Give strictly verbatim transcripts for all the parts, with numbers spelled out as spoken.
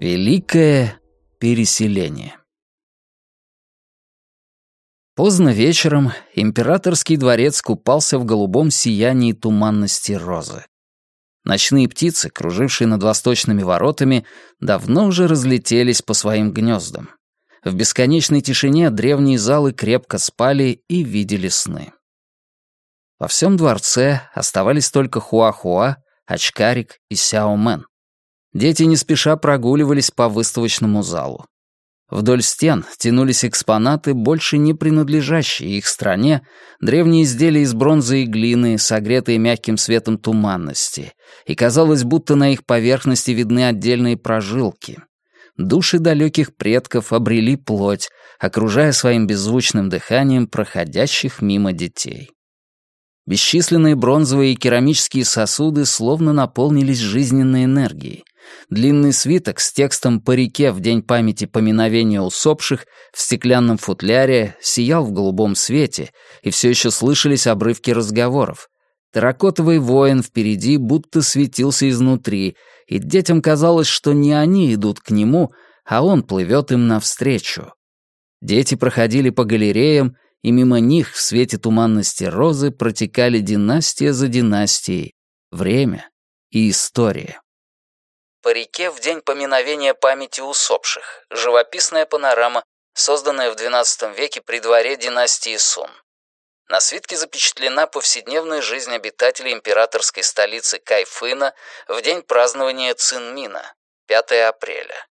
Великое переселение. Поздно вечером императорский дворец купался в голубом сиянии туманности розы. Ночные птицы, кружившие над восточными воротами, давно уже разлетелись по своим гнездам. В бесконечной тишине древние залы крепко спали и видели сны. Во всем дворце оставались только Хуахуа, Очкарик и Сяомен. Дети не спеша прогуливались по выставочному залу. Вдоль стен тянулись экспонаты, больше не принадлежащие их стране, древние изделия из бронзы и глины, согретые мягким светом туманности, и казалось, будто на их поверхности видны отдельные прожилки. Души далеких предков обрели плоть, окружая своим беззвучным дыханием проходящих мимо детей. Бесчисленные бронзовые и керамические сосуды словно наполнились жизненной энергией. Длинный свиток с текстом «По реке в день памяти поминовения усопших» в стеклянном футляре сиял в голубом свете, и все еще слышались обрывки разговоров. Терракотовый воин впереди будто светился изнутри, и детям казалось, что не они идут к нему, а он плывет им навстречу. Дети проходили по галереям, и мимо них в свете туманности розы протекали династия за династией, время и история. По реке в день поминовения памяти усопших. Живописная панорама, созданная в двенадцатом веке при дворе династии Сун. На свитке запечатлена повседневная жизнь обитателей императорской столицы Кайфына в день празднования Цинмина, пятое апреля.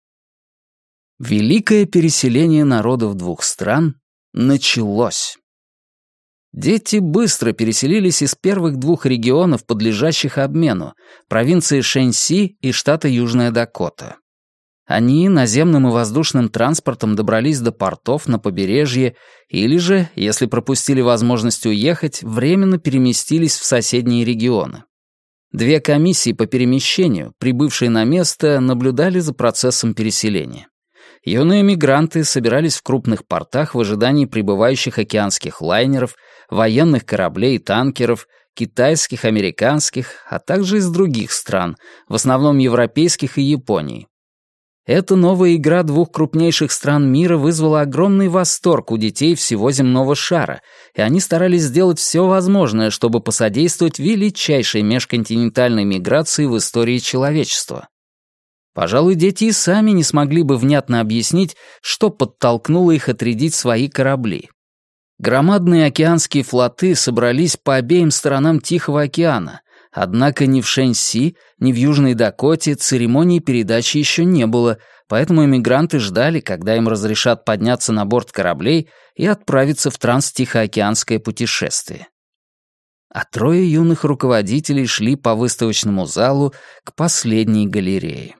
Великое переселение народов двух стран началось. Дети быстро переселились из первых двух регионов, подлежащих обмену, провинции Шэньси и штата Южная Дакота. Они наземным и воздушным транспортом добрались до портов на побережье или же, если пропустили возможность уехать, временно переместились в соседние регионы. Две комиссии по перемещению, прибывшие на место, наблюдали за процессом переселения. Юные мигранты собирались в крупных портах в ожидании прибывающих океанских лайнеров, военных кораблей и танкеров, китайских, американских, а также из других стран, в основном европейских и Японии. Эта новая игра двух крупнейших стран мира вызвала огромный восторг у детей всего земного шара, и они старались сделать все возможное, чтобы посодействовать величайшей межконтинентальной миграции в истории человечества. Пожалуй, дети и сами не смогли бы внятно объяснить, что подтолкнуло их отрядить свои корабли. Громадные океанские флоты собрались по обеим сторонам Тихого океана, однако ни в Шэньси, ни в Южной Дакоте церемонии передачи еще не было, поэтому эмигранты ждали, когда им разрешат подняться на борт кораблей и отправиться в транстихоокеанское путешествие. А трое юных руководителей шли по выставочному залу к последней галерее.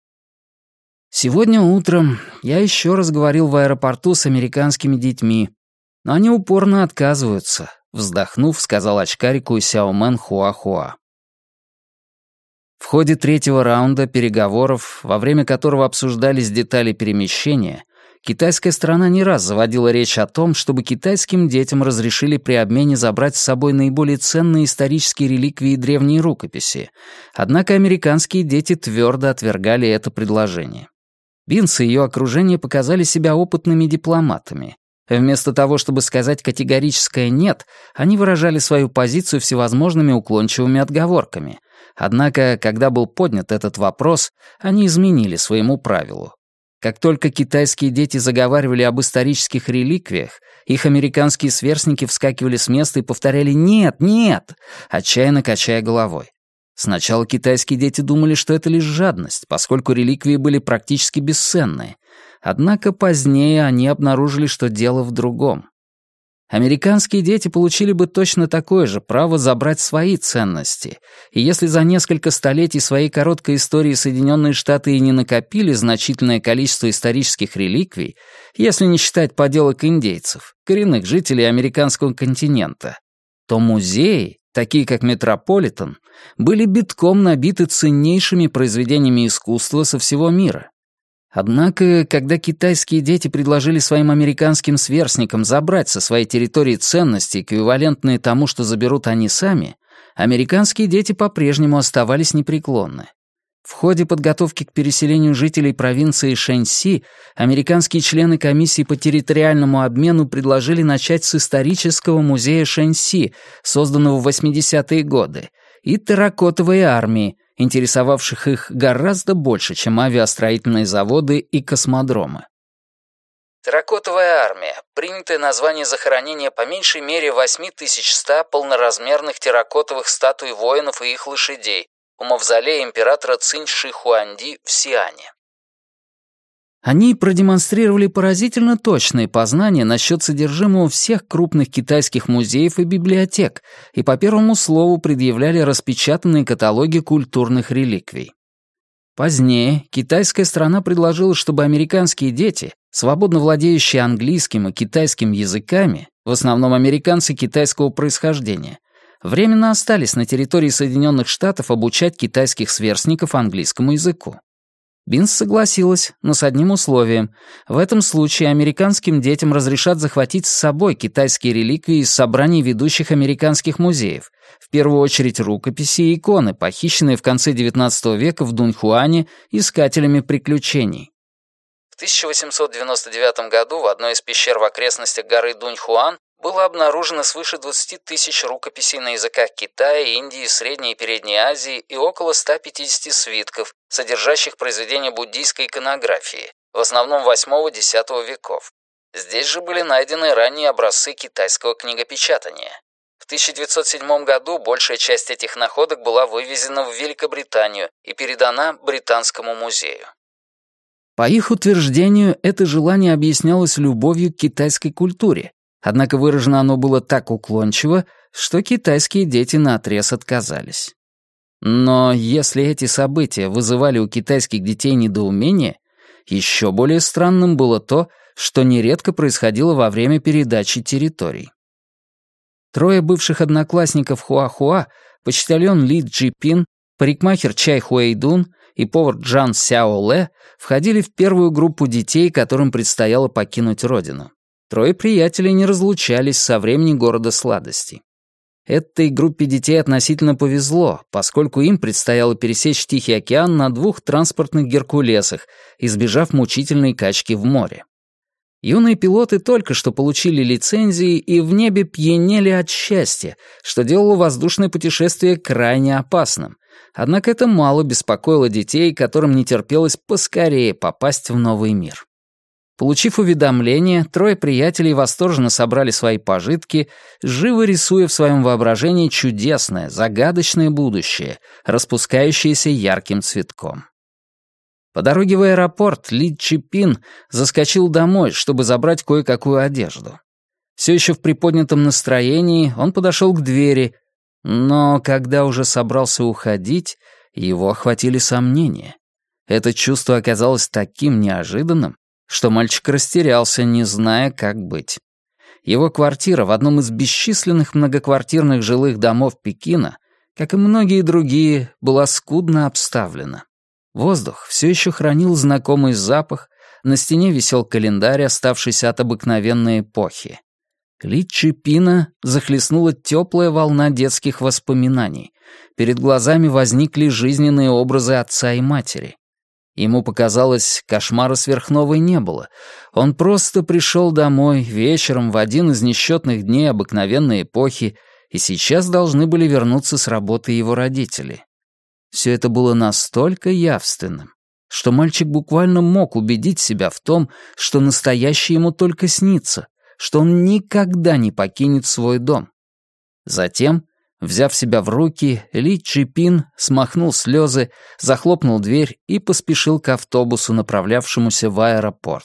Сегодня утром я еще раз говорил в аэропорту с американскими детьми, но они упорно отказываются, вздохнув, сказал очкарику Сяомен Хуахуа. В ходе третьего раунда переговоров, во время которого обсуждались детали перемещения, китайская сторона не раз заводила речь о том, чтобы китайским детям разрешили при обмене забрать с собой наиболее ценные исторические реликвии и древние рукописи, однако американские дети твердо отвергали это предложение. Бинс и ее окружение показали себя опытными дипломатами. Вместо того, чтобы сказать категорическое «нет», они выражали свою позицию всевозможными уклончивыми отговорками. Однако, когда был поднят этот вопрос, они изменили своему правилу. Как только китайские дети заговаривали об исторических реликвиях, их американские сверстники вскакивали с места и повторяли «нет, нет», отчаянно качая головой. Сначала китайские дети думали, что это лишь жадность, поскольку реликвии были практически бесценные. Однако позднее они обнаружили, что дело в другом. Американские дети получили бы точно такое же право забрать свои ценности, и если за несколько столетий своей короткой истории Соединенные Штаты и не накопили значительное количество исторических реликвий, если не считать поделок индейцев, коренных жителей американского континента, то музеи, такие как Метрополитен, были битком набиты ценнейшими произведениями искусства со всего мира. Однако, когда китайские дети предложили своим американским сверстникам забрать со своей территории ценности, эквивалентные тому, что заберут они сами, американские дети по-прежнему оставались непреклонны. В ходе подготовки к переселению жителей провинции Шэньси американские члены комиссии по территориальному обмену предложили начать с исторического музея Шэньси, созданного в восьмидесятые годы, и терракотовой армии, интересовавших их гораздо больше, чем авиастроительные заводы и космодромы. Терракотовая армия — принятое название захоронения по меньшей мере восемь тысяч сто полноразмерных терракотовых статуй воинов и их лошадей у мавзолея императора Цинь Ши Хуанди в Сиане. Они продемонстрировали поразительно точные познания насчет содержимого всех крупных китайских музеев и библиотек и по первому слову предъявляли распечатанные каталоги культурных реликвий. Позднее китайская страна предложила, чтобы американские дети, свободно владеющие английским и китайским языками, в основном американцы китайского происхождения, временно остались на территории Соединенных Штатов обучать китайских сверстников английскому языку. Бинс согласилась, но с одним условием. В этом случае американским детям разрешат захватить с собой китайские реликвии из собраний ведущих американских музеев, в первую очередь рукописи и иконы, похищенные в конце девятнадцатого века в Дуньхуане искателями приключений. В тысяча восемьсот девяносто девятом году в одной из пещер в окрестностях горы Дуньхуан было обнаружено свыше двадцати тысяч рукописей на языках Китая, Индии, Средней и Передней Азии и около ста пятидесяти свитков, содержащих произведения буддийской иконографии, в основном восьмого-десятого веков. Здесь же были найдены ранние образцы китайского книгопечатания. В тысяча девятьсот седьмом году большая часть этих находок была вывезена в Великобританию и передана Британскому музею. По их утверждению, это желание объяснялось любовью к китайской культуре, однако выражено оно было так уклончиво, что китайские дети наотрез отказались. Но если эти события вызывали у китайских детей недоумение, еще более странным было то, что нередко происходило во время передачи территорий. Трое бывших одноклассников Хуахуа, почтальон Ли Джипин, парикмахер Чай Хуэйдун и повар Джан Сяоле входили в первую группу детей, которым предстояло покинуть родину. Трое приятелей не разлучались со времени города сладостей. Этой группе детей относительно повезло, поскольку им предстояло пересечь Тихий океан на двух транспортных геркулесах, избежав мучительной качки в море. Юные пилоты только что получили лицензии и в небе пьянели от счастья, что делало воздушное путешествие крайне опасным. Однако это мало беспокоило детей, которым не терпелось поскорее попасть в новый мир. Получив уведомление, трое приятелей восторженно собрали свои пожитки, живо рисуя в своем воображении чудесное, загадочное будущее, распускающееся ярким цветком. По дороге в аэропорт Ли Чипин заскочил домой, чтобы забрать кое-какую одежду. Все еще в приподнятом настроении он подошел к двери, но когда уже собрался уходить, его охватили сомнения. Это чувство оказалось таким неожиданным, что мальчик растерялся, не зная, как быть. Его квартира в одном из бесчисленных многоквартирных жилых домов Пекина, как и многие другие, была скудно обставлена. Воздух все еще хранил знакомый запах, на стене висел календарь, оставшийся от обыкновенной эпохи. Ли Чипина захлестнула теплая волна детских воспоминаний. Перед глазами возникли жизненные образы отца и матери. Ему показалось, кошмара сверхновой не было. Он просто пришел домой вечером в один из несчетных дней обыкновенной эпохи, и сейчас должны были вернуться с работы его родители. Все это было настолько явственным, что мальчик буквально мог убедить себя в том, что настоящее ему только снится, что он никогда не покинет свой дом. Затем, взяв себя в руки, Ли Чипин смахнул слезы, захлопнул дверь и поспешил к автобусу, направлявшемуся в аэропорт.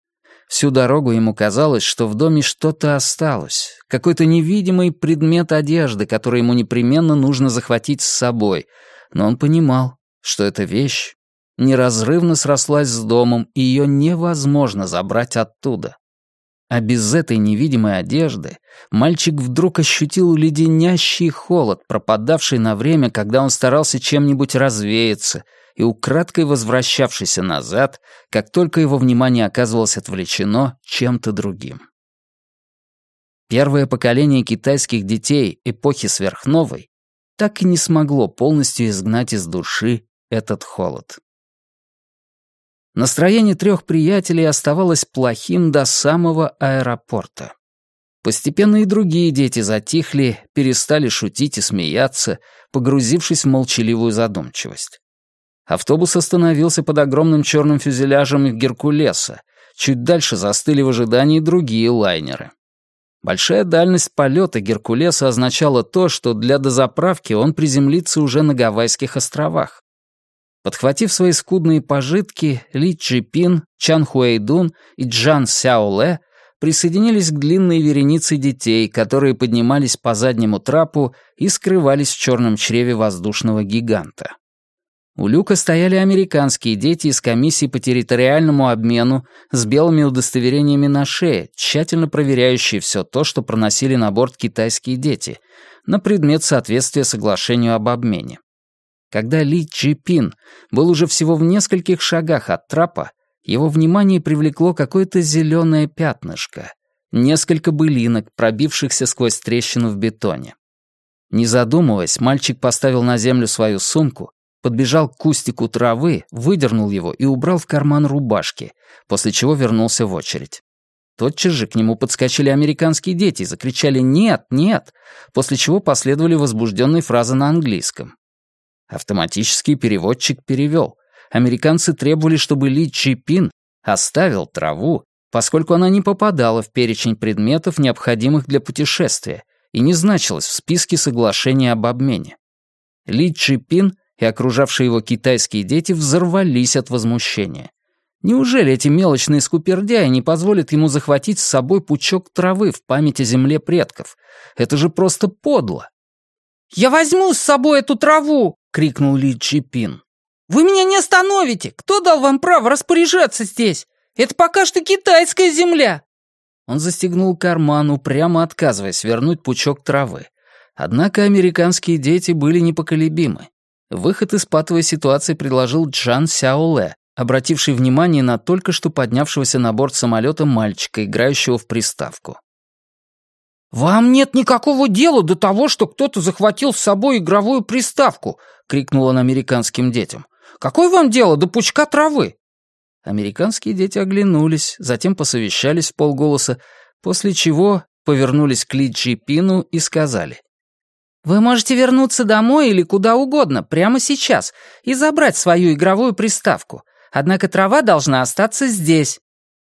Всю дорогу ему казалось, что в доме что-то осталось, какой-то невидимый предмет одежды, который ему непременно нужно захватить с собой, но он понимал, что эта вещь неразрывно срослась с домом, и ее невозможно забрать оттуда. А без этой невидимой одежды мальчик вдруг ощутил леденящий холод, пропадавший на время, когда он старался чем-нибудь развеяться, и украдкой возвращавшийся назад, как только его внимание оказывалось отвлечено чем-то другим. Первое поколение китайских детей эпохи сверхновой так и не смогло полностью изгнать из души этот холод. Настроение трех приятелей оставалось плохим до самого аэропорта. Постепенно и другие дети затихли, перестали шутить и смеяться, погрузившись в молчаливую задумчивость. Автобус остановился под огромным черным фюзеляжем Геркулеса. Чуть дальше застыли в ожидании другие лайнеры. Большая дальность полета Геркулеса означала то, что для дозаправки он приземлится уже на Гавайских островах. Подхватив свои скудные пожитки, Ли Чжипин, Чан Хуэйдун и Джан Сяоле присоединились к длинной веренице детей, которые поднимались по заднему трапу и скрывались в черном чреве воздушного гиганта. У люка стояли американские дети из комиссии по территориальному обмену с белыми удостоверениями на шее, тщательно проверяющие все то, что проносили на борт китайские дети, на предмет соответствия соглашению об обмене. Когда Ли Чжипин был уже всего в нескольких шагах от трапа, его внимание привлекло какое-то зеленое пятнышко, несколько былинок, пробившихся сквозь трещину в бетоне. Не задумываясь, мальчик поставил на землю свою сумку, подбежал к кустику травы, выдернул его и убрал в карман рубашки, после чего вернулся в очередь. Тотчас же к нему подскочили американские дети и закричали «Нет, нет!», после чего последовали возбужденные фразы на английском. Автоматический переводчик перевел. Американцы требовали, чтобы Ли Чжипин оставил траву, поскольку она не попадала в перечень предметов, необходимых для путешествия, и не значилась в списке соглашения об обмене. Ли Чжипин и окружавшие его китайские дети взорвались от возмущения. Неужели эти мелочные скупердяи не позволят ему захватить с собой пучок травы в память о земле предков? Это же просто подло. «Я возьму с собой эту траву!» — крикнул Ли Чжипин. «Вы меня не остановите! Кто дал вам право распоряжаться здесь? Это пока что китайская земля!» Он застегнул карман, упрямо отказываясь вернуть пучок травы. Однако американские дети были непоколебимы. Выход из патовой ситуации предложил Джан Сяоле, обративший внимание на только что поднявшегося на борт самолета мальчика, играющего в приставку. «Вам нет никакого дела до того, что кто-то захватил с собой игровую приставку!» — крикнул он американским детям. «Какое вам дело до пучка травы?» Американские дети оглянулись, затем посовещались вполголоса, после чего повернулись к Ли Чжипину и сказали: «Вы можете вернуться домой или куда угодно прямо сейчас и забрать свою игровую приставку, однако трава должна остаться здесь».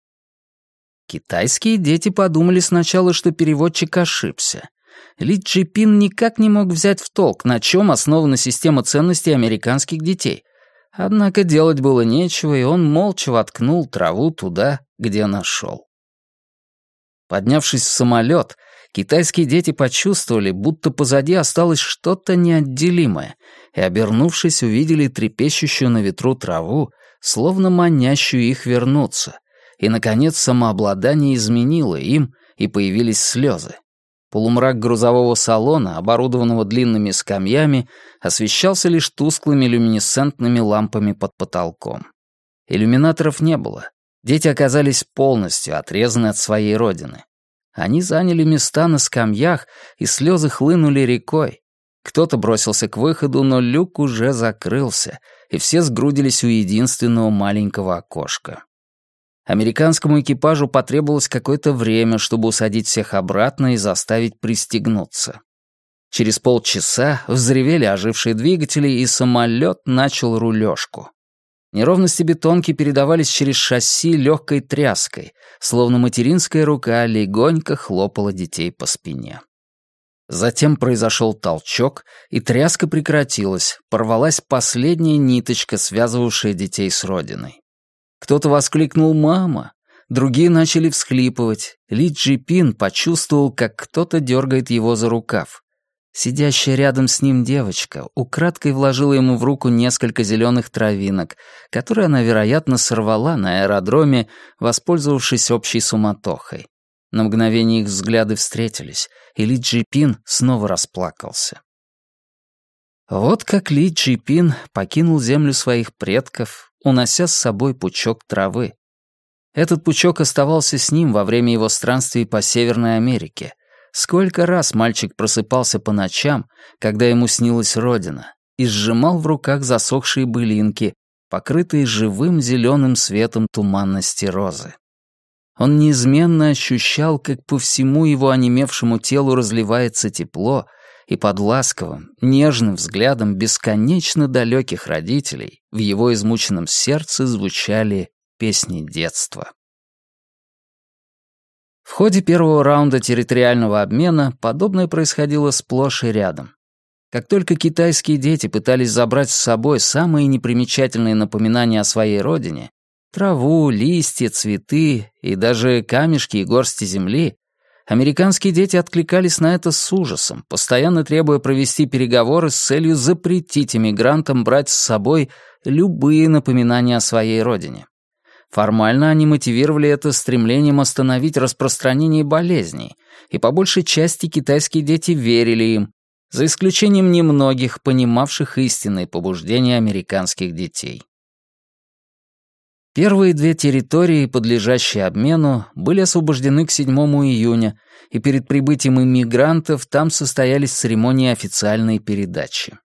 Китайские дети подумали сначала, что переводчик ошибся. Ли Чжипин никак не мог взять в толк, на чем основана система ценностей американских детей. Однако делать было нечего, и он молча воткнул траву туда, где нашел. Поднявшись в самолет, китайские дети почувствовали, будто позади осталось что-то неотделимое, и, обернувшись, увидели трепещущую на ветру траву, словно манящую их вернуться. И, наконец, самообладание изменило им, и появились слезы. Полумрак грузового салона, оборудованного длинными скамьями, освещался лишь тусклыми люминесцентными лампами под потолком. Иллюминаторов не было. Дети оказались полностью отрезаны от своей родины. Они заняли места на скамьях, и слезы хлынули рекой. Кто-то бросился к выходу, но люк уже закрылся, и все сгрудились у единственного маленького окошка. Американскому экипажу потребовалось какое-то время, чтобы усадить всех обратно и заставить пристегнуться. Через полчаса взревели ожившие двигатели, и самолет начал рулежку. Неровности бетонки передавались через шасси легкой тряской, словно материнская рука легонько хлопала детей по спине. Затем произошел толчок, и тряска прекратилась, порвалась последняя ниточка, связывавшая детей с родиной. Кто-то воскликнул «Мама!», другие начали всхлипывать. Ли Чжипин почувствовал, как кто-то дергает его за рукав. Сидящая рядом с ним девочка украдкой вложила ему в руку несколько зеленых травинок, которые она, вероятно, сорвала на аэродроме, воспользовавшись общей суматохой. На мгновение их взгляды встретились, и Ли Чжипин снова расплакался. Вот как Ли Чжипин покинул землю своих предков, унося с собой пучок травы. Этот пучок оставался с ним во время его странствий по Северной Америке. Сколько раз мальчик просыпался по ночам, когда ему снилась родина, и сжимал в руках засохшие былинки, покрытые живым зеленым светом туманности розы. Он неизменно ощущал, как по всему его онемевшему телу разливается тепло, и под ласковым, нежным взглядом бесконечно далеких родителей в его измученном сердце звучали песни детства. В ходе первого раунда территориального обмена подобное происходило сплошь и рядом. Как только китайские дети пытались забрать с собой самые непримечательные напоминания о своей родине — траву, листья, цветы и даже камешки и горсти земли, американские дети откликались на это с ужасом, постоянно требуя провести переговоры с целью запретить иммигрантам брать с собой любые напоминания о своей родине. Формально они мотивировали это стремлением остановить распространение болезней, и по большей части китайские дети верили им, за исключением немногих, понимавших истинные побуждения американских детей. Первые две территории, подлежащие обмену, были освобождены к седьмому июня, и перед прибытием иммигрантов там состоялись церемонии официальной передачи.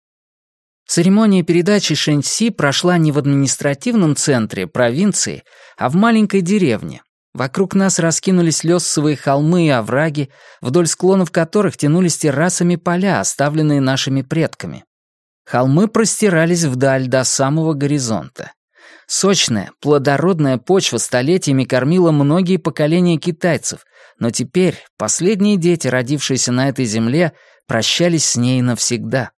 Церемония передачи Шэньси прошла не в административном центре провинции, а в маленькой деревне. Вокруг нас раскинулись лёссовые холмы и овраги, вдоль склонов которых тянулись террасами поля, оставленные нашими предками. Холмы простирались вдаль до самого горизонта. Сочная, плодородная почва столетиями кормила многие поколения китайцев, но теперь последние дети, родившиеся на этой земле, прощались с ней навсегда.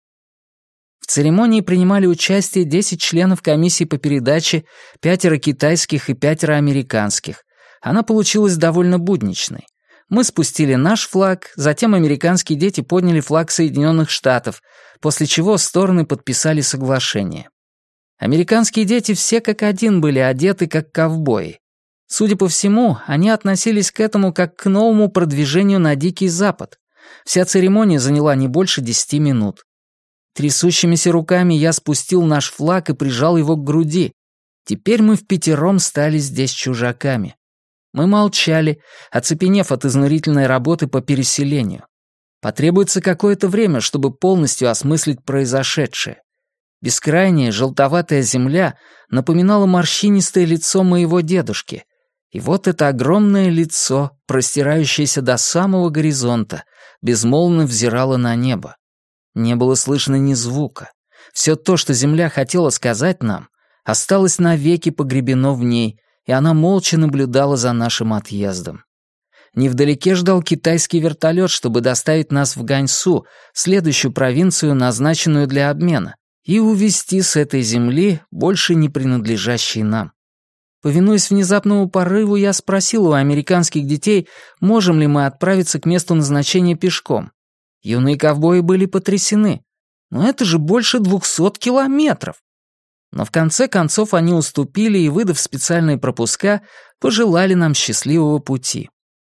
В церемонии принимали участие десять членов комиссии по передаче, пятеро китайских и пятеро американских. Она получилась довольно будничной. Мы спустили наш флаг, затем американские дети подняли флаг Соединенных Штатов, после чего стороны подписали соглашение. Американские дети все как один были одеты как ковбои. Судя по всему, они относились к этому как к новому продвижению на Дикий Запад. Вся церемония заняла не больше десяти минут. Трясущимися руками я спустил наш флаг и прижал его к груди. Теперь мы впятером стали здесь чужаками. Мы молчали, оцепенев от изнурительной работы по переселению. Потребуется какое-то время, чтобы полностью осмыслить произошедшее. Бескрайняя желтоватая земля напоминала морщинистое лицо моего дедушки. И вот это огромное лицо, простирающееся до самого горизонта, безмолвно взирало на небо. Не было слышно ни звука. Все то, что земля хотела сказать нам, осталось навеки погребено в ней, и она молча наблюдала за нашим отъездом. Невдалеке ждал китайский вертолет, чтобы доставить нас в Ганьсу, следующую провинцию, назначенную для обмена, и увезти с этой земли, больше не принадлежащей нам. Повинуясь внезапному порыву, я спросил у американских детей, можем ли мы отправиться к месту назначения пешком. Юные ковбои были потрясены. Но это же больше двухсот километров. Но в конце концов они уступили и, выдав специальные пропуска, пожелали нам счастливого пути.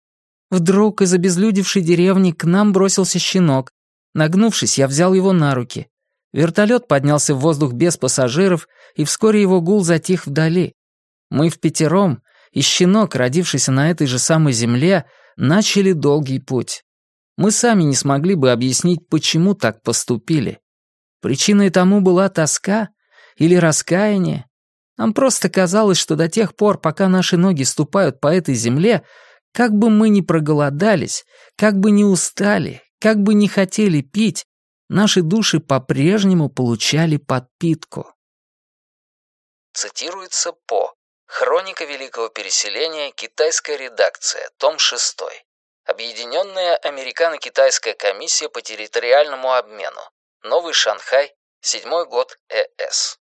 Вдруг из обезлюдевшей деревни к нам бросился щенок. Нагнувшись, я взял его на руки. Вертолет поднялся в воздух без пассажиров, и вскоре его гул затих вдали. Мы впятером, и щенок, родившийся на этой же самой земле, начали долгий путь. Мы сами не смогли бы объяснить, почему так поступили. Причиной тому была тоска или раскаяние. Нам просто казалось, что до тех пор, пока наши ноги ступают по этой земле, как бы мы ни проголодались, как бы ни устали, как бы ни хотели пить, наши души по-прежнему получали подпитку. Цитируется по «Хроника Великого Переселения. Китайская редакция. Том шестой. Объединенная Американо-Китайская комиссия по территориальному обмену. Новый Шанхай. Седьмой год ЭС».